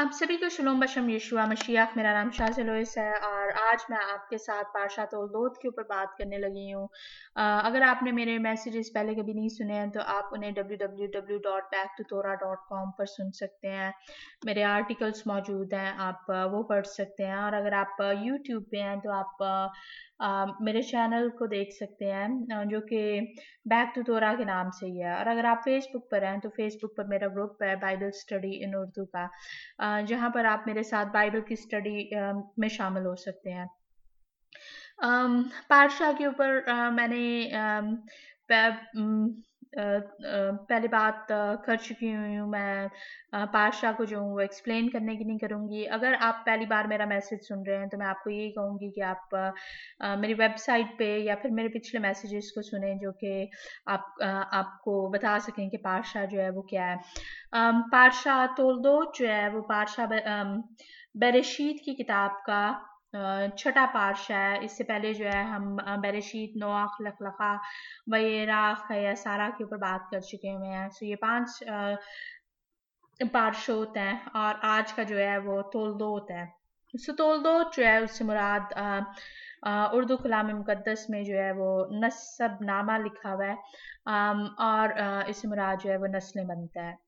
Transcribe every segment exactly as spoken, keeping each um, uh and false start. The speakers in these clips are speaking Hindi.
आप सभी को शलोम बशम यशुआ मशीह। मेरा नाम शाज़ लोइस है और आज मैं आपके साथ पारशा तौलदोत के ऊपर बात करने लगी हूँ। अ, अगर आपने मेरे मैसेजेस पहले कभी नहीं सुने हैं तो आप उन्हें W W W dot back to Torah dot com पर सुन सकते हैं। मेरे आर्टिकल्स मौजूद हैं, आप अ, वो पढ़ सकते हैं। और अगर आप यूट्यूब पे हैं तो आप अ, अ, मेरे चैनल को देख सकते हैं, अ, जो कि बैक टू तोरा के नाम से ही है। और अगर आप फेसबुक पर हैं तो फेसबुक पर मेरा ग्रुप है बाइबल स्टडी इन उर्दू का, अ, जहाँ पर आप मेरे साथ बाइबल की स्टडी में शामिल हो सकते हैं। अम, पाठशाला के ऊपर अ, मैंने अम, पै- उम, अ, अ, पहले बात अ, कर चुकी हुई हूँ। मैं अ, पाठशाला को जो हूँ वो एक्सप्लेन करने की नहीं करूँगी। अगर आप पहली बार मेरा मैसेज सुन रहे हैं तो मैं आपको यही कहूँगी कि आप अ, अ, मेरी वेबसाइट पे या फिर मेरे पिछले मैसेजेस को सुने, जो कि आप अ, आपको बता सकें कि पाठशाला जो है वो क्या है। अम, पाठशाला तोलदो जो है वो पाठशाला बेरेशीत की किताब का अ, छठा पार्शा है। इससे पहले जो है हम अ, बेरेशीत, नोआख, लखलखा, वयेराख या सारा के ऊपर बात कर चुके हुए हैं। सो ये पांच अ, पार्शोत हैं और आज का जो है वो तोलदोत है। सो तोलदोत जो है उससे मुराद अ, अ, उर्दू कलाम मुकद्दस में जो है वो नस्ब नामा लिखा हुआ है, अम, और अ, इससे मुराद जो है वो नस्लें बनता है।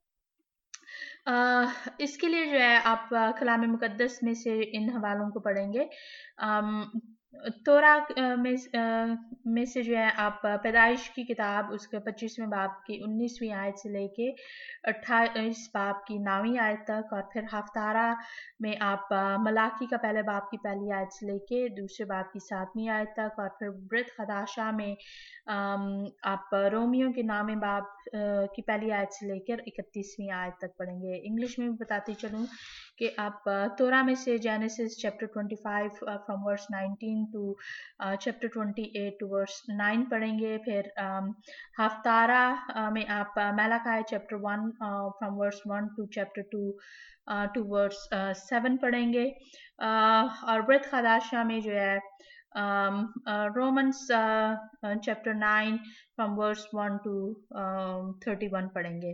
अ, इसके लिए जो है आप अ, कलाम मुकद्दस में से इन हवालों को पढ़ेंगे। अम, तोरा अ, में अ, में से जो है आप अ, पैदाइश की किताब उसके पच्चीसवें बाब की उन्नीसवीं आयत से लेके अट्ठाईस बाब की नौवीं आयत तक, और फिर हफ्तारा में आप अ, मलाकी का पहले बाब की पहली आयत से लेके दूसरे बाब की सातवीं आयत तक, और फिर ब्रित खदाशा में अम, आप रोमियो के नामे बाब अ, की पहली आयत से लेकर इकतीसवीं आयत तक पढ़ेंगे। इंग्लिश में भी बताती चलूँ कि आप अ, तोरा में से Genesis chapter twenty five from verse nineteen to chapter twenty eight to verse nine पढ़ेंगे। फिर अम, हफ्तारा अ, में आप Malachi chapter one from verse one to chapter two to verse seven पढ़ेंगे। अ, और ब्रित खदाशा में जो है um, uh, Romans uh, uh, chapter nine from verse one to um, thirty one पढ़ेंगे।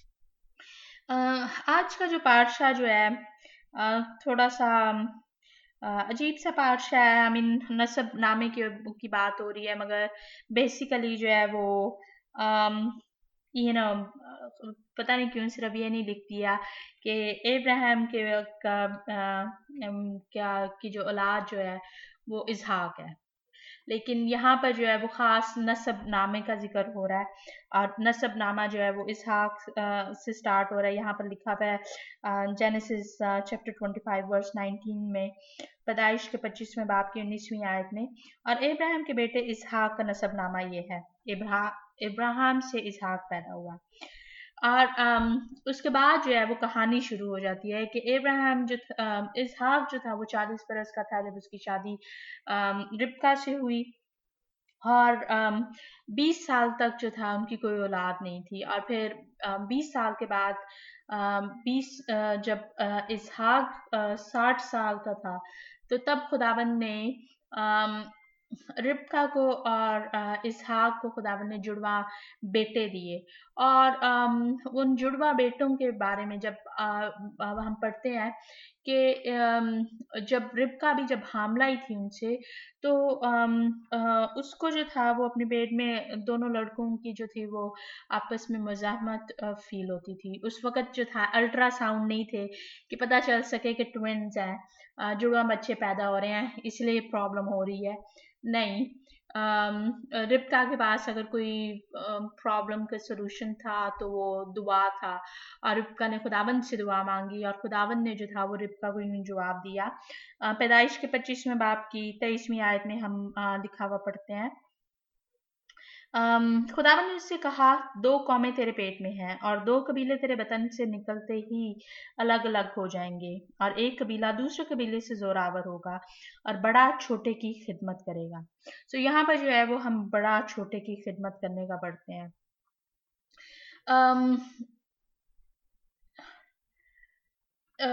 अ, आज का जो पाठशा जो है अ, थोड़ा सा अ, अजीब सा पाठशा है। आई मीन नसब नामे की की बात हो रही है, मगर बेसिकली जो है वो यू नो पता नहीं क्यों सिर्फ ये नहीं लिख दिया कि इब्राहिम के का अ, अम, क्या की जो औलाद जो है वो इसहाक है। लेकिन यहाँ पर जो है वो ख़ास नसब नामे का ज़िक्र हो रहा है, और नसब नामा जो है वो इसहाक अ, से स्टार्ट हो रहा है। यहाँ पर लिखा हुआ है Genesis chapter twenty five verse nineteen में, पैदाइश के पच्चीसवें बाब की उन्नीसवीं आयत में। और इब्राहिम के बेटे इसहाक का नसब नामा ये है, इब्रा इब्राहिम से इसहाक पैदा हुआ। और अम, उसके बाद जो है वो कहानी शुरू हो जाती है कि इब्राहिम जो थ- अम, इसहाक जो था वो चालीस बरस का था जब उसकी शादी अम, रिबका से हुई। और अम, बीस साल तक जो था उनकी कोई औलाद नहीं थी। और फिर अम, बीस साल के बाद अम, बीस अ, जब अ, इसहाक अ, साठ साल का था, तो तब खुदावन ने अम, रिबका को और अ, इसहाक को खुदावन ने जुड़वा बेटे दिए। और अम, उन जुड़वा बेटों के बारे में जब अ, अब हम पढ़ते हैं कि अम, जब रिबका भी जब हामला ही थी उनसे, तो अम, अ, उसको जो था वो अपने पेट में दोनों लड़कों की जो थी वो आपस में मज़ाहमत अ, फ़ील होती थी। उस वक़्त जो था अल्ट्रासाउंड नहीं थे कि पता चल सके कि ट्विन्स हैं, अ, जुड़वा बच्चे पैदा हो रहे हैं इसलिए प्रॉब्लम हो रही है। नहीं, अम, रिबका के पास अगर कोई प्रॉब्लम का सॉल्यूशन था तो वो दुआ था। और रिबका ने खुदावंद से दुआ मांगी और खुदावंद ने जो था वो रिबका को यूं जवाब दिया। अ, पैदाइश के पच्चीसवें बाब की तेईसवीं आयत में हम अ, लिखा हुआ पढ़ते हैं। अम, खुदावन ने उससे कहा, दो कौमें तेरे पेट में हैं और दो कबीले तेरे वतन से निकलते ही अलग अलग हो जाएंगे, और एक कबीला दूसरे कबीले से जोरावर होगा और बड़ा छोटे की खिदमत करेगा। तो यहाँ पर जो है वो हम बड़ा छोटे की खिदमत करने का पढ़ते हैं। अम, अ,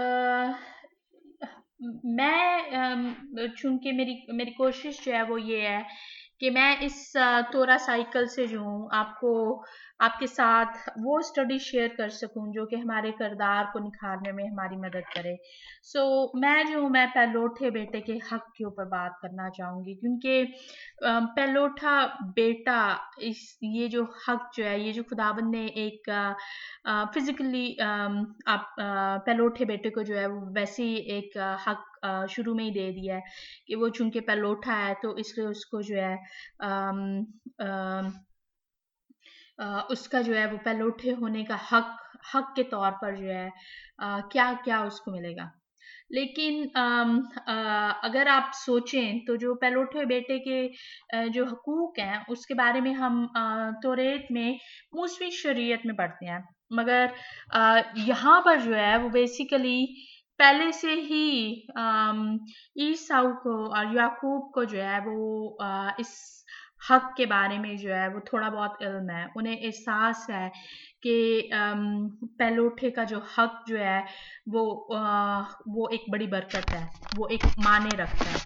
मैं अम, चूंकि मेरी मेरी कोशिश जो है वो ये है कि मैं इस अ, तोरा साइकिल से जो हूँ आपको आपके साथ वो स्टडी शेयर कर सकूं जो कि हमारे किरदार को निखारने में हमारी मदद करे। सो so, मैं जो मैं पहलोठे बेटे के हक के ऊपर बात करना चाहूँगी, क्योंकि अम, पहलोठा बेटा, इस ये जो हक जो है, ये जो खुदाबंद ने एक फिजिकली आप अ, पहलोठे बेटे को जो है वो वैसे ही एक अ, हक अ, शुरू में ही दे दिया है कि वो चूंकि पहलोठा है तो इसलिए उसको जो है अम, अम, अ, उसका जो है वो पहलोठे होने का हक हक के तौर पर जो है अ, क्या क्या उसको मिलेगा। लेकिन अम, अ, अगर आप सोचें तो जो पहलोठे बेटे के अ, जो हकूक हैं उसके बारे में हम अ, तौरेत में मूसवी शरीयत में पढ़ते हैं, मगर अ, यहाँ पर जो है वो बेसिकली पहले से ही अम, ईसाऊ को और याकूब को जो है वो अ, इस हक के बारे में जो है वो थोड़ा बहुत इल्म है, उन्हें एहसास है कि अम, पहलोठे का जो हक जो है वो अ, वो एक बड़ी बरकत है, वो एक माने रखता है।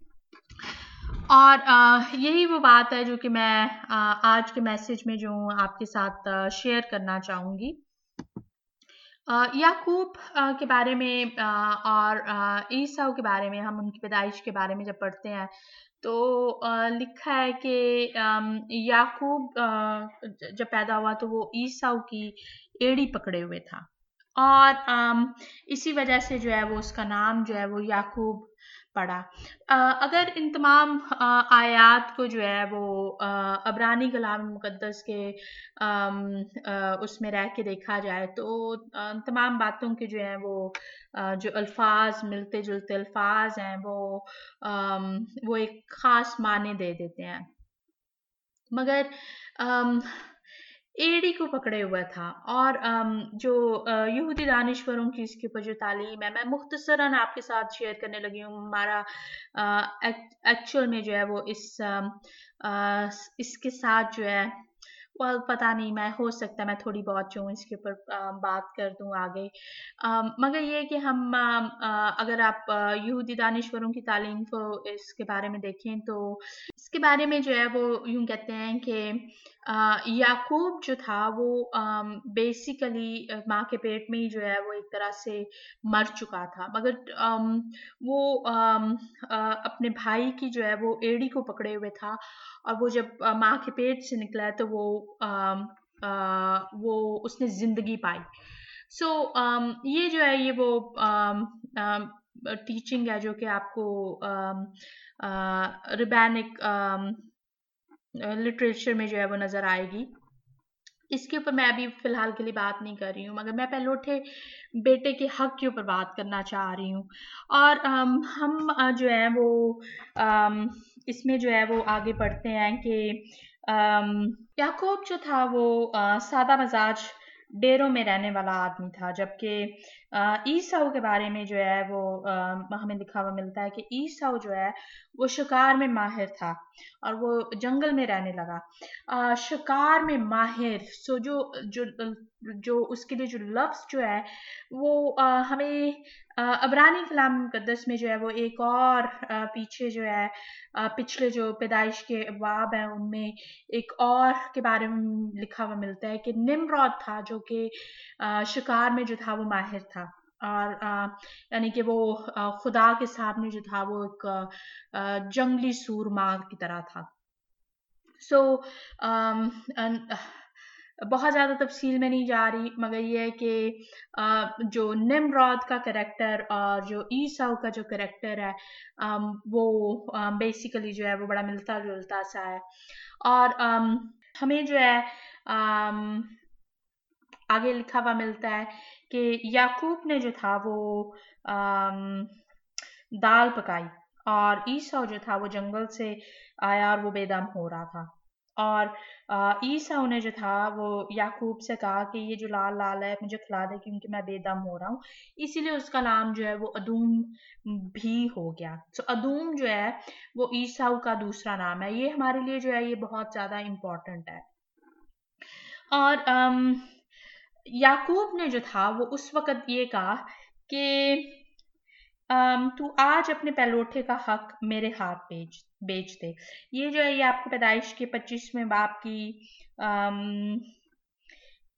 और अ, यही वो बात है जो कि मैं अ, आज के मैसेज में जो हूँ आपके साथ अ, शेयर करना चाहूँगी। अ, याकूब अ, के बारे में अ, और अ, ईसाऊ के बारे में, हम उनकी पैदाइश के बारे में जब पढ़ते हैं तो अ, लिखा है कि अम, याकूब अ, ज- जब पैदा हुआ तो वो ईसाऊ की एड़ी पकड़े हुए था, और अम, इसी वजह से जो है वो उसका नाम जो है वो याकूब पड़ा। अ, अगर इन तमाम अ, आयात को जो है वो अ, अब्रानी कलाम मुकद्दस के अम, अ, उसमें रह के देखा जाए तो अ, तमाम बातों के जो है वो अ, जो अल्फाज मिलते जुलते अल्फाज हैं वो अम, वो एक खास माने दे देते हैं, मगर अम, एड़ी को पकड़े हुआ था। और अम, जो अ, यहूदी दानिश्वरों की इसके ऊपर जो तालीम है, मैं मुख्तसरन आपके साथ शेयर करने लगी हूँ। हमारा एक्चुअल में जो है वो इस अम, अ, इसके साथ जो है well, पता नहीं, मैं हो सकता है मैं थोड़ी बहुत जो हूँ इसके ऊपर अ, बात कर दूँ आगे। अम, मगर ये है कि हम अम, अ, अगर आप अ, यहूदी दानिश्वरों की तालीम को इसके बारे में देखें तो इसके बारे में जो है वो यूं कहते हैं कि अ, याकूब जो था वो बेसिकली माँ के पेट में ही जो है वो एक तरह से मर चुका था, मगर अम, वो अम, अ, अपने भाई की जो है वो एड़ी को पकड़े हुए था, और वो जब अ, माँ के पेट से निकला है तो वो अम, अ, वो उसने जिंदगी पाई। सो so, ये जो है ये वो टीचिंग है जो कि आपको रिबैनिक लिटरेचर में जो है वो नज़र आएगी। इसके ऊपर मैं अभी फ़िलहाल के लिए बात नहीं कर रही हूँ, मगर मैं पहलोठे बेटे के हक के ऊपर बात करना चाह रही हूँ। और अम, हम अ, जो है वो अम, इसमें जो है वो आगे बढ़ते हैं कि अम, याकूब जो था वो अ, सादा मजाज डेरों में रहने वाला आदमी था, जबकि अ, ईसाऊ के बारे में जो है वो अ, हमें लिखा हुआ मिलता है कि ईसाऊ जो है वो शिकार में माहिर था और वो जंगल में रहने लगा। अ, शिकार में माहिर, सो जो जो जो उसके लिए जो लफ्ज़ जो है वो अ, हमें अ, अब्रानी कलाम मुकद्दस में जो है वो एक और अ, पीछे जो है अ, पिछले जो पैदाइश के अबवाब हैं उनमें एक और के बारे में लिखा हुआ मिलता है कि निम्रौद था जो कि अ, शिकार में जो था वो माहिर था, और अ, यानी कि वो अ, खुदा के सामने जो था वो एक अ, जंगली सूरमा की तरह था। सो so, बहुत ज़्यादा तफसील में नहीं जा रही, मगर ये है कि अ, जो निम्रौद का करेक्टर और जो ईसाऊ का जो करेक्टर है अम, वो बेसिकली जो है वो बड़ा मिलता जुलता सा है। और अम, हमें जो है अम, आगे लिखा हुआ मिलता है कि याकूब ने जो था वो अम, दाल पकाई, और ईसाऊ जो था वो जंगल से आया और वो बेदम हो रहा था। और अ, ईसाऊ ने जो था वो याकूब से कहा कि ये जो लाल लाल है मुझे खिला दे क्योंकि मैं बेदम हो रहा हूँ, इसीलिए उसका नाम जो है वो अदूम भी हो गया। तो अदूम जो है वो ईसाऊ का दूसरा नाम है। ये हमारे लिए जो है ये बहुत ज़्यादा इम्पोर्टेंट है। और अम, याकूब ने जो था वो उस वक़्त ये कहा कि अम, तू आज अपने पहलोठे का हक मेरे हाथ बेच बेच दे। ये जो है ये आपको पैदाइश के पच्चीसवें बाब की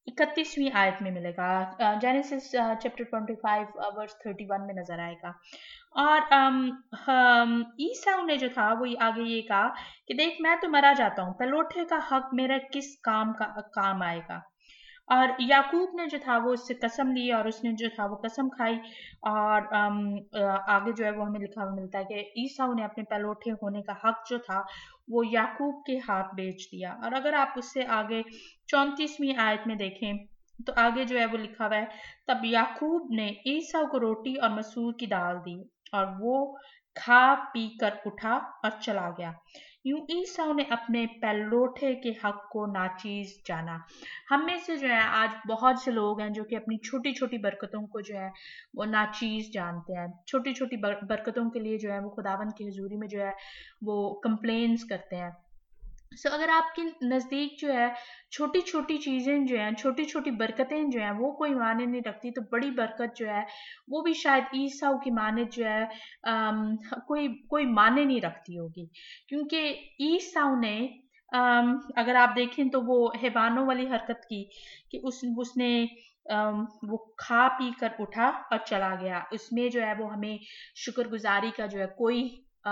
इकतीसवीं आयत में मिलेगा। Genesis chapter twenty five verse thirty one में नजर आएगा। और अम, हम, ईसाऊ ने जो था वो आगे ये कहा कि देख मैं तो मरा जाता हूँ, पलोठे का हक मेरा किस काम का काम आएगा। और याकूब ने जो था वो उससे कसम ली और उसने जो था वो कसम खाई। और अम, अ, आगे जो है वो हमें लिखा हुआ मिलता है कि ईसाऊ ने अपने पलोठे होने का हक जो था वो याकूब के हाथ बेच दिया। और अगर आप उससे आगे चौंतीसवीं आयत में देखें तो आगे जो है वो लिखा हुआ है, तब याकूब ने ईसाऊ को रोटी और मसूर की दाल दी और वो खा पी कर उठा और चला गया। यूं ईसाऊ ने अपने पलोठे के हक को नाचीज जाना। हम में से जो है आज बहुत से लोग हैं जो कि अपनी छोटी छोटी बरकतों को जो है वो नाचीज जानते हैं। छोटी छोटी बरकतों के लिए जो है वो खुदावंद की हजूरी में जो है वो कंप्लेन्स करते हैं। सो so, अगर आपके नज़दीक जो है छोटी छोटी चीज़ें जो हैं, छोटी छोटी बरकतें जो हैं वो कोई माने नहीं रखती, तो बड़ी बरकत जो है वो भी शायद ईसाऊ की माने जो है अम, कोई कोई माने नहीं रखती होगी। क्योंकि ईसाऊ ने अम, अगर आप देखें तो वो हैवानों वाली हरकत की कि उस उसने अम, वो खा पी कर उठा और चला गया। उसमें जो है वो हमें शुक्रगुजारी का जो है कोई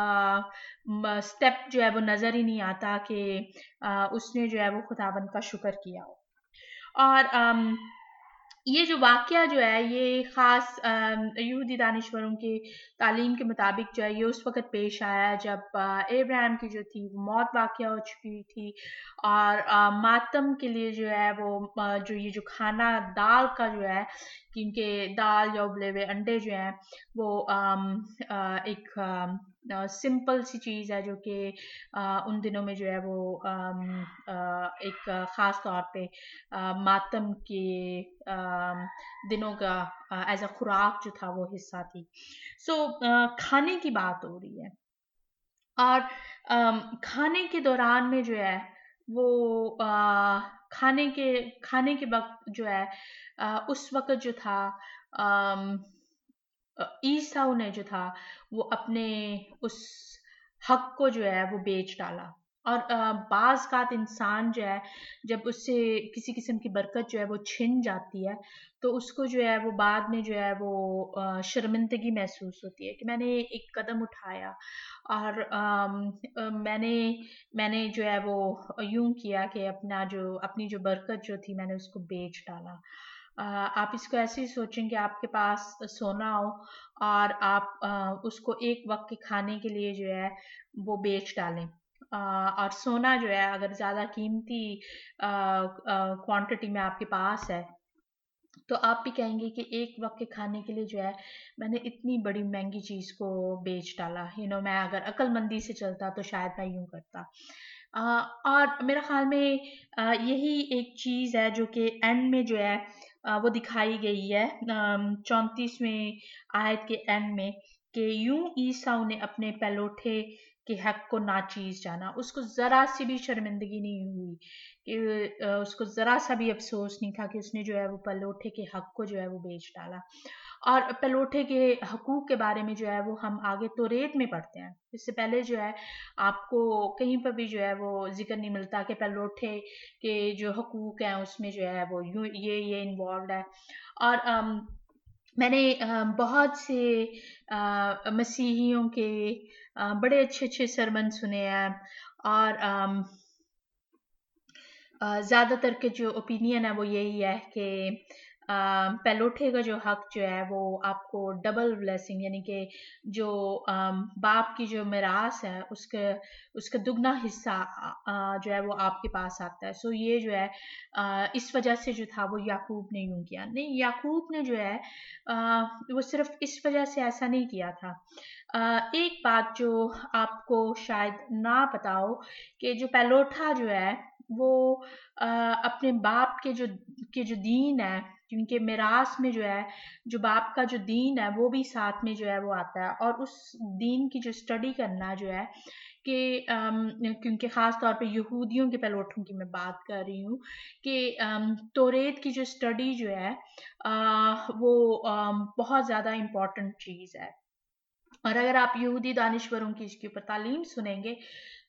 स्टेप जो है वो नजर ही नहीं आता कि आ, उसने जो है वो खुदाबंद का शुक्र किया हो। और अम, ये जो वाक़या जो है ये ख़ास अम, यहूदी दानिशवरों की तालीम के मुताबिक जो है ये उस वक़्त पेश आया जब अब्राहम की जो थी वो मौत वाक़या हो चुकी हुई थी। और अ, मातम के लिए जो है वो अ, जो ये जो खाना दाल का जो है, क्योंकि दाल या उबले हुए अंडे जो हैं वो अम, अ, एक अ, सिंपल सी चीज़ है जो कि अ, उन दिनों में जो है वो अम, अ, एक ख़ास तौर पे अ, मातम के अम, दिनों का एज अ खुराक जो था वो हिस्सा थी। सो so, खाने की बात हो रही है। और अम, खाने के दौरान में जो है वो अ, खाने के खाने के वक्त जो है अ, उस वक्त जो था अम, अ, ईसाऊ ने जो था वो अपने उस हक को जो है वो बेच डाला। और अ, बाज कात इंसान जो है जब उससे किसी किस्म की बरकत जो है वो छिन जाती है तो उसको जो है वो बाद में जो है वो अ, शर्मिंदगी महसूस होती है कि मैंने एक कदम उठाया और अम, अ, मैंने मैंने जो है वो यूं किया कि अपना जो अपनी जो बरकत जो थी मैंने उसको बेच डाला। अ, आप इसको ऐसे ही सोचें कि आपके पास सोना हो और आप अ, उसको एक वक्त के खाने के लिए जो है वो बेच डालें। अ, और सोना जो है अगर ज़्यादा कीमती क्वांटिटी में आपके पास है तो आप भी कहेंगे कि एक वक्त के खाने के लिए जो है मैंने इतनी बड़ी महंगी चीज़ को बेच डाला। यू नो मैं अगर अक्लमंदी से चलता तो शायद मैं यूं करता। अ, और मेरे ख्याल में अ, यही एक चीज़ है जो कि एंड में जो है अ, वो दिखाई गई है चौंतीसवें आयत के एंड में कि यूं ईसाऊ ने अपने पलोठे के हक को नाचीज जाना। उसको ज़रा सी भी शर्मिंदगी नहीं हुई कि अ, उसको ज़रा सा भी अफसोस नहीं था कि उसने जो है वो पलोठे के हक को जो है वो बेच डाला। और पलोठे के हकूक के बारे में जो है वो हम आगे तौरेत में पढ़ते हैं। इससे पहले जो है आपको कहीं पर भी जो है वो ज़िक्र नहीं मिलता कि पलोठे के जो हकूक हैं उसमें जो है वो यूँ ये ये इन्वॉल्व है। और अम, मैंने अ, बहुत से अ, मसीहियों के अ, बड़े अच्छे अच्छे सरमन सुने हैं। और अम, अ, ज़्यादातर के जो ओपिनियन है वो यही है कि अ, पलोठे का जो हक जो है वो आपको डबल ब्लेसिंग यानी कि जो अम, बाप की जो मिरास है उसके उसका दुगना हिस्सा अ, जो है वो आपके पास आता है। सो ये जो है अ, इस वजह से जो था वो याकूब ने यूं किया नहीं, याकूब ने जो है अ, वो सिर्फ इस वजह से ऐसा नहीं किया था। अ, एक बात जो आपको शायद ना पता हो कि जो पलोठा जो है वो अ, अपने बाप के जो के जो दीन है, क्योंकि मिरास में जो है जो बाप का जो दीन है वो भी साथ में जो है वो आता है। और उस दीन की जो स्टडी करना जो है कि अम, क्योंकि ख़ास तौर पे यहूदियों के पलोठों की मैं बात कर रही हूँ कि अम, तौरेत की जो स्टडी जो है अ, वो अम, बहुत ज़्यादा इम्पोर्टेंट चीज़ है। और अगर आप यहूदी दानिश्वरों की इसके ऊपर तालीम सुनेंगे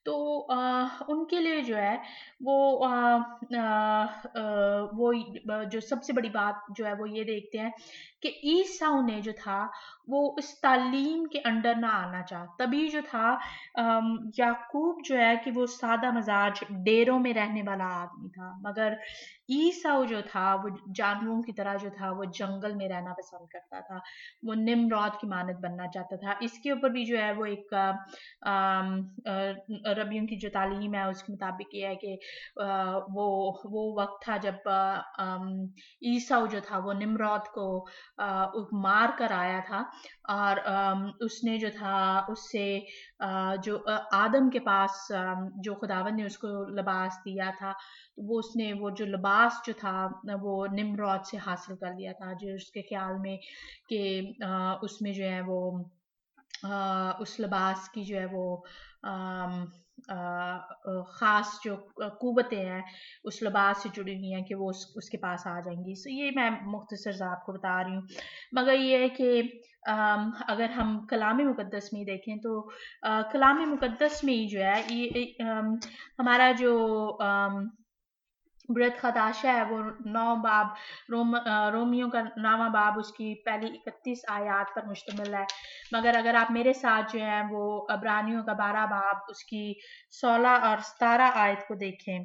तो आ, उनके लिए जो है वो आ, आ, आ, वो जो सबसे बड़ी बात जो है वो ये देखते हैं कि ईसाऊ ने जो था वो इस तालीम के अंडर ना आना चाहा, तभी जो था अम, याकूब जो है कि वो सादा मजाज डेरों में रहने वाला आदमी था, मगर ईसाऊ जो था वो जानवरों की तरह जो था वो जंगल में रहना पसंद करता था, वो निम्रौद की मानद बनना चाहता था। इसके ऊपर भी जो है वो एक अम, अ, रबियों की जो तालीम है उसके मुताबिक ये है कि अ, वो वो वक्त था जब अ, अम, ईसाऊ जो था वो निम्रौद को अ, मार कर आया था, और अम, उसने जो था उससे अ, जो अ, आदम के पास अम, जो खुदावन ने उसको लिबास दिया था, तो वो उसने वो जो लिबास जो था वो निम्रौद से हासिल कर लिया था, जो उसके ख्याल में कि अ, उसमें जो है वो अ, उस लिबास की जो है वो अम, अ, अ, ख़ास जो क़ुव्वतें हैं उस लिबास से जुड़ी हुई हैं कि वो उस उसके पास आ जाएँगी। सो ये मैं मुख्तसर सा आपको बता रही हूँ। मगर ये है कि अम, अगर हम कलाम मुक़द्दस में देखें तो अ, कलाम मुक़द्दस में ही जो है ये अम, हमारा जो अम बृहद खदाशा है वो नौ बाब रोम अ, रोमियो का नामा बाब उसकी पहली इकतीस आयात पर मुश्तमिल है, मगर अगर आप मेरे साथ जो है वो अब्रानियों का बारह बाब उसकी सोलह और सतारह आयत को देखें।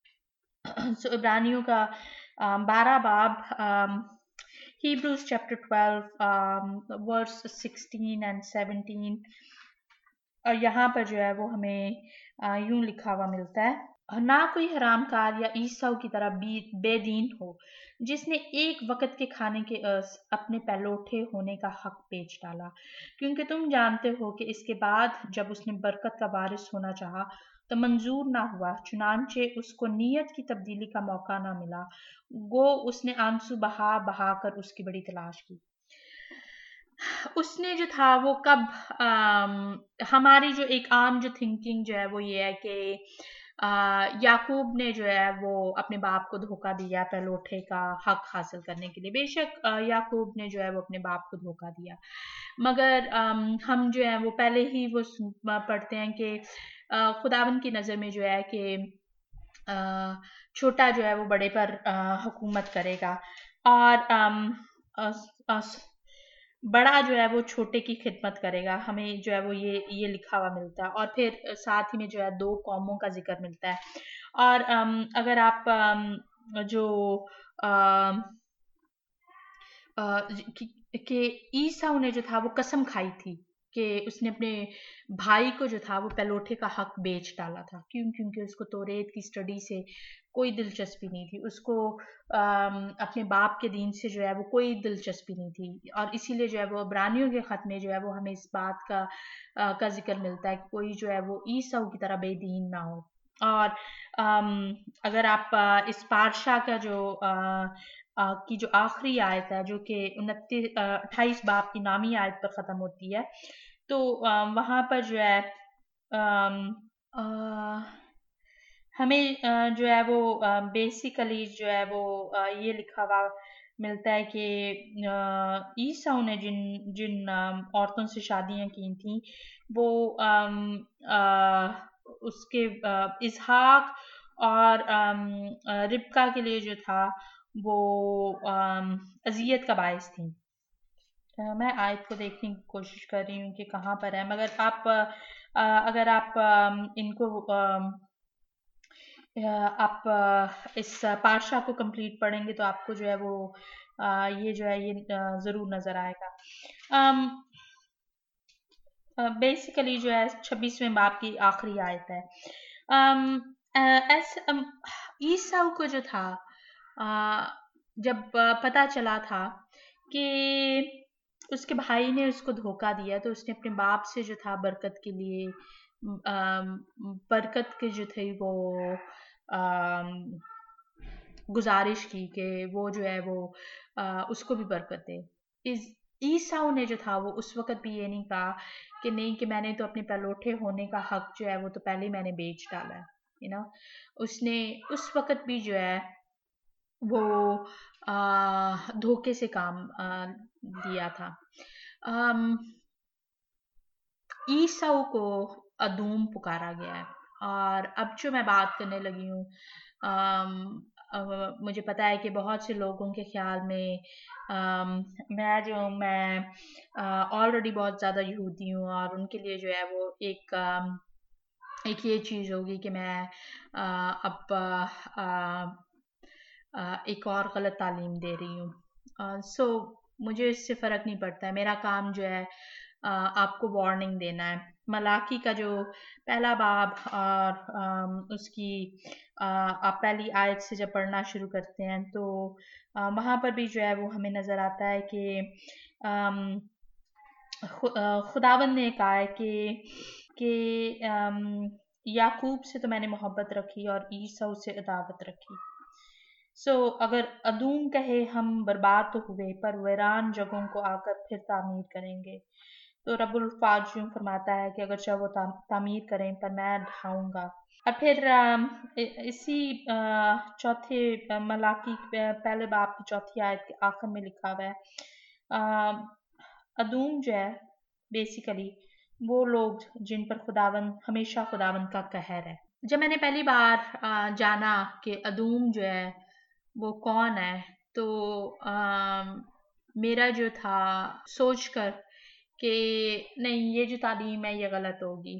सो इब्रानियों का बारह बाब, Hebrews chapter twelve, um, verse sixteen and seventeen, और यहाँ पर जो है वो हमें अ, यूं लिखा हुआ मिलता है, और ना कोई हरामकार या ईसाऊ की तरह बी- बेदीन हो जिसने एक वक्त के खाने के अस अपने पहलौठे होने का हक बेच डाला, क्योंकि तुम जानते हो कि इसके बाद जब उसने बरकत का वारिस होना चाहा तो मंजूर ना हुआ, चुनांचे उसको नीयत की तब्दीली का मौका ना मिला, गो उसने आंसू बहा बहा कर उसकी बड़ी तलाश की। उसने जो था वो कब अम, हमारी जो एक आम जो थिंकिंग जो है वो ये है कि अ, याकूब ने जो है वो अपने बाप को धोखा दिया पहलौठे का हक हासिल करने के लिए। बेशक अ, याकूब ने जो है वो अपने बाप को धोखा दिया, मगर अम, हम जो है वो पहले ही वो सुन- पढ़ते हैं कि अ, खुदावन की नज़र में जो है कि अ, छोटा जो है वो बड़े पर अ, हुकूमत करेगा, और अम, अस, अस, बड़ा जो है वो छोटे की खिदमत करेगा, हमें जो है वो ये ये लिखा हुआ मिलता है, और फिर साथ ही में जो है दो कौमों का जिक्र मिलता है। और अम, अगर आप अम, जो अम, अ, कि, कि ईसाऊ ने जो था वो कसम खाई थी कि उसने अपने भाई को जो था वो पहलौठे का हक बेच डाला था, क्यों? क्योंकि उसको तौरेत की स्टडी से कोई दिलचस्पी नहीं थी, उसको अम, अपने बाप के दीन से जो है वो कोई दिलचस्पी नहीं थी, और इसीलिए जो है वो इब्रानियों के ख़त में जो है वो हमें इस बात का अ, का जिक्र मिलता है कि कोई जो है वो ईसाऊ की तरह बेदीन ना हो। और अम, अगर आप अ, इस पातशाह का जो अ, अ, की जो आखिरी आयत है जो कि उनतीस अट्ठाईस बाब की नामी आयत पर ख़त्म होती है, तो अ, वहाँ पर जो है अम, अ, हमें अ, जो है वो बेसिकली जो है वो अ, ये लिखा हुआ मिलता है कि अ, ईसाऊ ने जिन जिन अ, औरतों से शादियां की थी वो अम, अ, उसके अ, इसहाक और अम, अ, रिबका के लिए जो था वो अम, अजियत का बायस थी। अ, मैं आयत को देखने की कोशिश कर रही हूँ कि कहाँ पर है, मगर आप अ, अगर आप अम, इनको अम, अ, आप अ, इस पाठशाला को कंप्लीट पढ़ेंगे तो आपको जो है वो अ, ये जो है ये अ, ज़रूर नज़र आएगा। अम, बेसिकली जो है छब्बीसवें बाब की आखिरी आयत है। अम, अ, ऐसे अम, ईसाऊ को जो था अ, जब अ, पता चला था कि उसके भाई ने उसको धोखा दिया, तो उसने अपने बाप से जो था बरकत के लिए अम, बरकत के जो थे वो अम, गुजारिश की कि वो जो है वो अ, उसको भी बरकत दे। इस ईसाऊ ने जो था वो उस वक़्त भी ये नहीं कहा कि नहीं, कि मैंने तो अपने पहलौठे होने का हक जो है वो तो पहले ही मैंने बेच डाला है, यू नो। उसने उस वक़्त भी जो है वो अ, धोखे से काम अ, दिया था। अम, ईसाऊ को अदूम पुकारा गया है। और अब जो मैं बात करने लगी हूँ, अम, अ, मुझे पता है कि बहुत से लोगों के ख्याल में अम, मैं जो हूँ मैं ऑलरेडी बहुत ज़्यादा यहूदी हूँ, और उनके लिए जो है वो एक अम, एक ये चीज़ होगी कि मैं अ, अब अ, अ, एक और गलत तालीम दे रही हूँ। सो मुझे इससे फ़र्क नहीं पड़ता है, मेरा काम जो है अ, आपको वार्निंग देना है। मलाकी का जो पहला बाब और अम, उसकी अ, आप पहली आयत से जब पढ़ना शुरू करते हैं तो अ, वहाँ पर भी जो है वो हमें नज़र आता है कि अम, खु- अ, खुदावंद ने कहा है कि कि अम, याकूब से तो मैंने मोहब्बत रखी और ईसा से अदावत रखी। सो अगर अदूम कहे हम बर्बाद तो हुए, पर वीरान जगहों को आकर फिर तामीर करेंगे। तो रब्बुल फाज यूं फरमाता है कि अगर चाहे वो ता, तामीर करें, पर मैं ढाऊंगा। और फिर अम, इ- इसी अ, चौथे अ, मलाकी अ, पहले बाब की चौथी आयत के आखिर में लिखा हुआ है, अम, अदूम जो है बेसिकली वो लोग जिन पर खुदावन हमेशा खुदावन का कहर है। जब मैंने पहली बार अ, जाना कि अदूम जो है वो कौन है, तो अम, मेरा जो था सोचकर कि नहीं, ये जो तालीम है ये गलत होगी।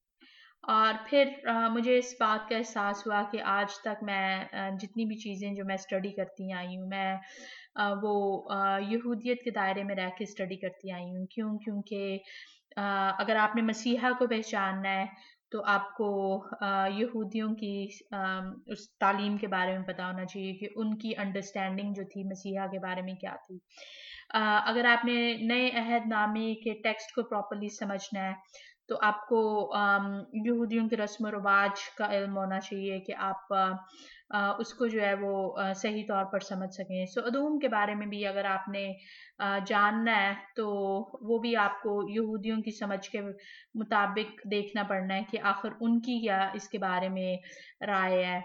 और फिर अ, मुझे इस बात का एहसास हुआ कि आज तक मैं अ, जितनी भी चीज़ें जो मैं स्टडी करती आई हूँ, मैं अ, वो अ, यहूदियत के दायरे में रह के स्टडी करती आई हूँ। क्यों? क्योंकि अ, अगर आपने मसीहा को पहचानना है तो आपको अ, यहूदियों की अम, उस तालीम के बारे में पता होना चाहिए कि उनकी अंडरस्टैंडिंग जो थी मसीहा के बारे में क्या थी। अ, अगर आपने नए अहदनामे के टेक्स्ट को प्रॉपरली समझना है तो आपको अम, यहूदियों के रस्म व रिवाज का इल्म होना चाहिए कि आप अ, अ, उसको जो है वो अ, सही तौर पर समझ सकें। सो अदूम के बारे में भी अगर आपने अ, जानना है तो वो भी आपको यहूदियों की समझ के मुताबिक देखना पड़ना है कि आखिर उनकी क्या इसके बारे में राय है।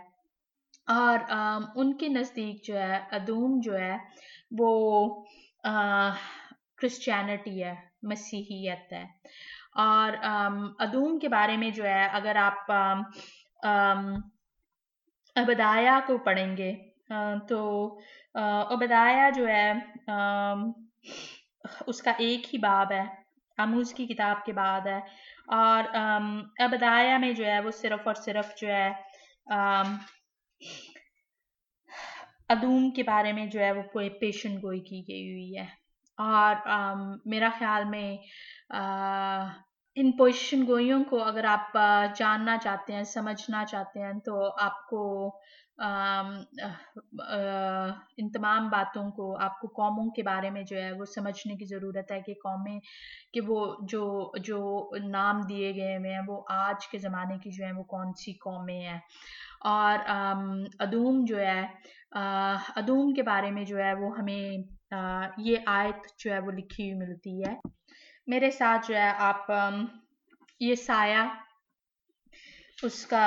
और अम, उनके नज़दीक जो है अदूम जो है वो क्रिश्चियनिटी है, मसीहियत है। और अम, अदूम के बारे में जो है अगर आप अम, अम, अबदाया को पढ़ेंगे अ, तो अ, अबदाया जो है अम, उसका एक ही बाब है, आमूज की किताब के बाद है। और अम, अबदाया में जो है वो सिर्फ और सिर्फ जो है अम, अदूम के बारे में जो है वो पे, पेशन गोई की गई हुई है। और अम, मेरा ख्याल में अ, इन पोजीशन गोइयों को अगर आप अ, जानना चाहते हैं, समझना चाहते हैं, तो आपको अम, अह, अ, इन तमाम बातों को आपको कौमों के बारे में जो है वो समझने की ज़रूरत है कि कौमें कि वो जो जो नाम दिए गए हुए हैं वो आज के ज़माने की जो है वो कौन सी कौमें हैं। और अम, अदूम जो है अ, अदूम के बारे में जो है वो हमें अ, ये आयत जो है वो लिखी हुई मिलती है। मेरे साथ जो है आप अम, ये साया उसका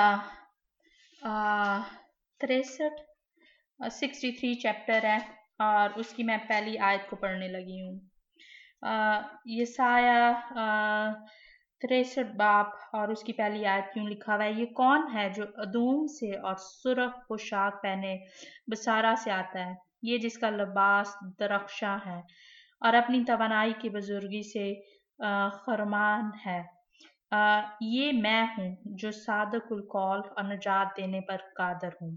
तिरसठ सिक्सटी थ्री चैप्टर है और उसकी मैं पहली आयत को पढ़ने लगी हूँ। अ, ये साया तिरसठ बाप और उसकी पहली आयत क्यों लिखा हुआ है, ये कौन है जो अदूम से और सुर्ख पोशाक पहने बसारा से आता है, ये जिसका लिबास दरख्शां है और अपनी तवानाई की बुजुर्गी से अ, खरमान है। अ, ये मैं हूँ जो सादकुल कौल और निजात देने पर कादर हूँ।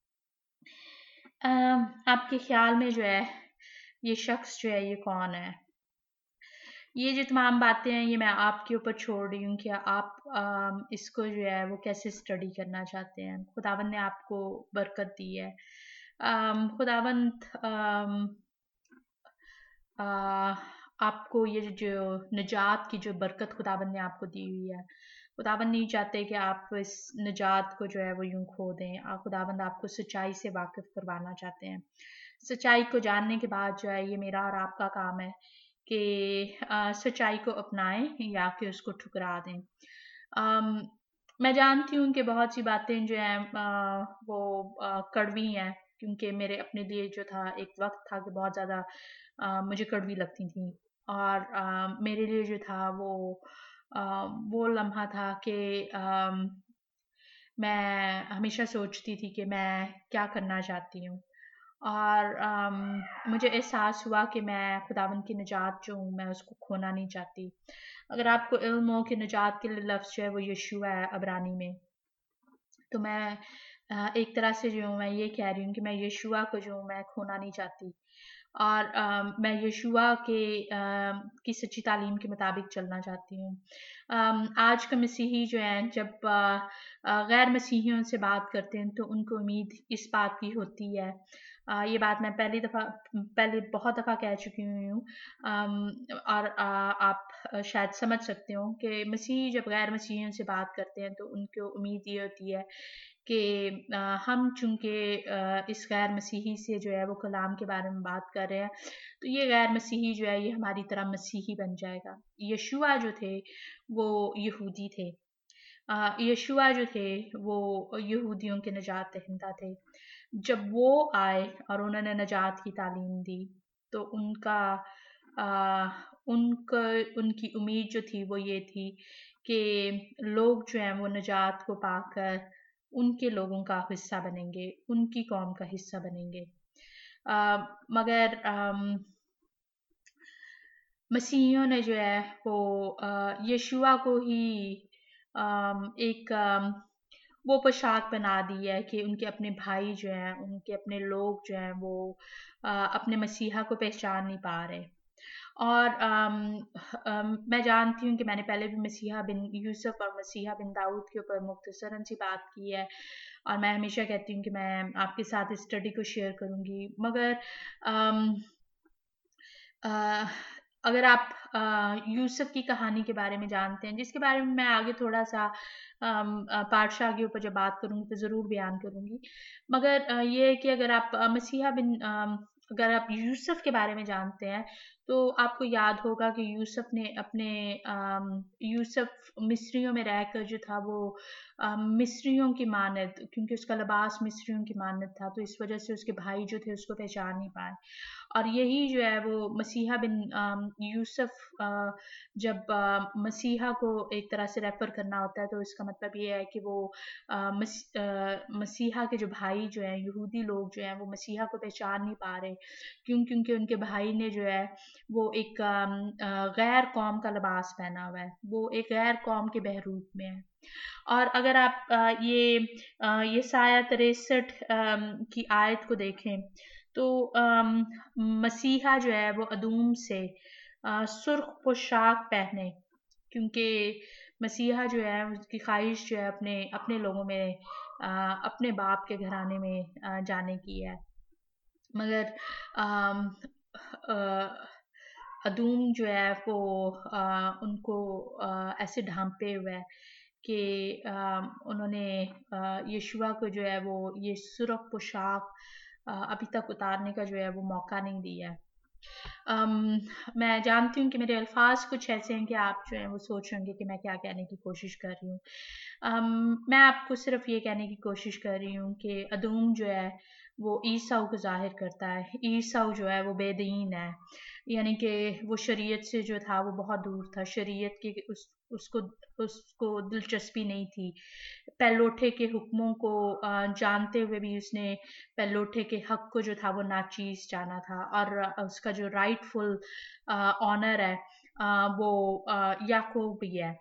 अम, आपके ख्याल में जो है ये शख्स जो है ये कौन है? ये जो तमाम बातें हैं ये मैं आपके ऊपर छोड़ रही हूँ कि आप अम, इसको जो है वो कैसे स्टडी करना चाहते हैं। खुदावंद ने आपको बरकत दी है। अम, खुदावंद अम, आ, आपको ये जो निजात की जो बरकत खुदावंद ने आपको दी हुई है, खुदावंद नहीं चाहते कि आप इस निजात को जो है वो यूं खो दें। आ, खुदावंद आपको सच्चाई से वाकिफ करवाना चाहते हैं। सच्चाई को जानने के बाद जो है ये मेरा और आपका काम है कि अ, सच्चाई को अपनाएं या कि उसको ठुकरा दें। अम, मैं जानती हूँ कि बहुत सी बातें जो हैं अ, वो अ, कड़वी हैं, क्योंकि मेरे अपने लिए जो था एक वक्त था कि बहुत ज़्यादा अ, मुझे कड़वी लगती थी। और अ, मेरे लिए जो था वो अ, वो लम्हा था कि अम, मैं हमेशा सोचती थी कि मैं क्या करना चाहती हूँ, और अम, मुझे एहसास हुआ कि मैं खुदावंद की निजात जो हूँ मैं उसको खोना नहीं चाहती। अगर आपको इल्म हो कि निजात के लिए लफ्ज़ जो है वो यशुआ है अब्रानी में, तो मैं अ, एक तरह से जो हूँ मैं ये कह रही हूँ कि मैं यशुआ को जो हूँ मैं खोना नहीं चाहती, और अ, मैं यशुआ के अ, की सच्ची तालीम के मुताबिक चलना चाहती हूँ। अम, आज का मसीही जो है जब अ, अ, गैर मसीहियों से बात करते हैं तो उनको उम्मीद इस बात की होती है, अ, ये बात मैं पहली दफ़ा पहले बहुत दफ़ा कह चुकी हुई हूँ, अम, और अ, आप अ, शायद समझ सकते हो कि मसीही जब गैर मसीहियों से बात करते हैं तो उनको उम्मीद ये होती है कि अ, हम चूँकि अ, इस गैर मसीही से जो है वो कलाम के बारे में बात कर रहे हैं, तो ये गैर मसीही जो है ये हमारी तरह मसीही बन जाएगा। यशुआ जो थे वो यहूदी थे। अ, यशुआ जो थे वो यहूदियों के निजात दहिंदा थे। जब वो आए और उन्होंने निजात की तालीम दी, तो उनका अ, उनका उनकी उम्मीद जो थी वो ये थी कि लोग जो हैं वो निजात को पाकर उनके लोगों का हिस्सा बनेंगे, उनकी कौम का हिस्सा बनेंगे। अ, मगर अम, मसीहियों ने जो है वो अ, यशुआ को ही अम, एक अम, वो पोशाक बना दी है कि उनके अपने भाई जो हैं, उनके अपने लोग जो हैं वो अ, अपने मसीहा को पहचान नहीं पा रहे। और अम, अम, मैं जानती हूँ कि मैंने पहले भी मसीहा बिन यूसुफ और मसीहा बिन दाऊद के ऊपर मुख्तसरन सी बात की है, और मैं हमेशा कहती हूँ कि मैं आपके साथ इस स्टडी को शेयर करूँगी, मगर अम, अ, अगर आप अ, यूसुफ की कहानी के बारे में जानते हैं, जिसके बारे में मैं आगे थोड़ा-सा अम, अ, पातशाह के ऊपर जब बात करूँगी तो ज़रूर बयान करूँगी। मगर अ, ये है कि अगर आप अ, मसीहा बिन अम, अगर आप यूसुफ के बारे में जानते हैं, तो आपको याद होगा कि यूसुफ ने अपने अम, यूसुफ मिस्रियों में रहकर जो था वो अ, मिस्रियों की मानद, क्योंकि उसका लिबास मिस्रियों की मानद था, तो इस वज़ह से उसके भाई जो थे उसको पहचान नहीं पाए। और यही जो है वो मसीहा बिन अम, यूसुफ, अ, जब अ, मसीहा को एक तरह से रेफर करना होता है तो इसका मतलब ये है कि वो अ, मस, अ, मसीहा के जो भाई जो हैं, यहूदी लोग जो हैं वो मसीहा को पहचान नहीं पा रहे, क्यों क्योंकि उनके भाई ने जो है वो एक अम, अ, गैर कौम का लिबास पहना हुआ है, वो एक गैर कौम के बहरूप में है। और अगर आप अ, ये अ, यसाया तिरसठ की आयत को देखें, तो अम, मसीहा जो है वो अदूम से अ, सुर्ख पोशाक पहने, क्योंकि मसीहा जो है उसकी ख्वाहिश जो है अपने अपने लोगों में अ, अपने बाप के घराने में अ, जाने की है। मगर अम, अ, अदूम जो है वो अ, उनको अ, ऐसे ढांपे हुए है कि अ, उन्होंने अ, यशुआ को जो है वो ये सुर्ख पोशाक अ, अभी तक उतारने का जो है वो मौका नहीं दिया है। अम, मैं जानती हूँ कि मेरे अल्फाज कुछ ऐसे हैं कि आप जो हैं वो सोच रहे होंगे कि मैं क्या कहने की कोशिश कर रही हूँ। अम, मैं आपको सिर्फ ये कहने की कोशिश कर रही हूँ कि अदूम जो है वो ईसाऊ को ज़ाहिर करता है। ईसाऊ जो है वो बेदीन है, यानी कि वो शरीयत से जो था वो बहुत दूर था, शरीयत की उस उसको उसको दिलचस्पी नहीं थी। पैलोठे के हुक्मों को अ, जानते हुए भी उसने पैलोठे के हक को जो था वो नाचीज़ जाना था, और उसका जो राइटफुल ऑनर है अ, वो अ, याकूब ही है,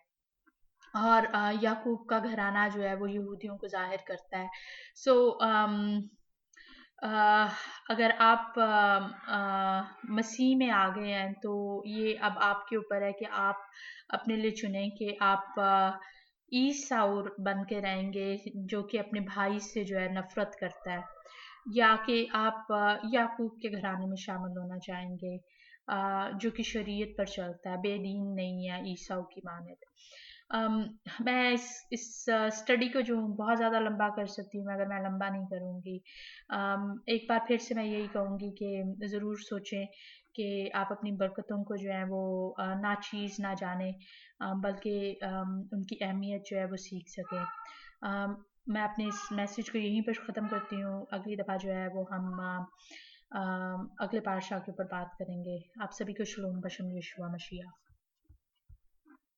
और अ, याकूब का घराना जो है वो यहूदियों को जाहिर करता है। सो so, अ, अगर आप अ, अ, मसीह में आ गए हैं तो ये अब आपके ऊपर है कि आप अपने लिए चुनें कि आप अ, ईसाउर बन के रहेंगे जो कि अपने भाई से जो है नफरत करता है, या कि आप अ, याकूब के घराने में शामिल होना चाहेंगे, अ, जो कि शरीयत पर चलता है, बेदीन नहीं है ईसाऊ की मानद। अम, मैं इस इस स्टडी को जो बहुत ज़्यादा लंबा कर सकती हूँ, मगर मैं लंबा नहीं करूँगी। अम, एक बार फिर से मैं यही कहूँगी कि ज़रूर सोचें कि आप अपनी बरकतों को जो है वो अ, नाचीज़ ना जानें, अ, बल्कि अम, उनकी अहमियत जो है वो सीख सकें। अम, मैं अपने इस मैसेज को यहीं पर ख़त्म करती हूँ। अगली दफ़ा जो है वो हम अ, अ, अगले पातशाह के ऊपर बात करेंगे। आप सभी को शलोम बशम यीशुआ मसीह।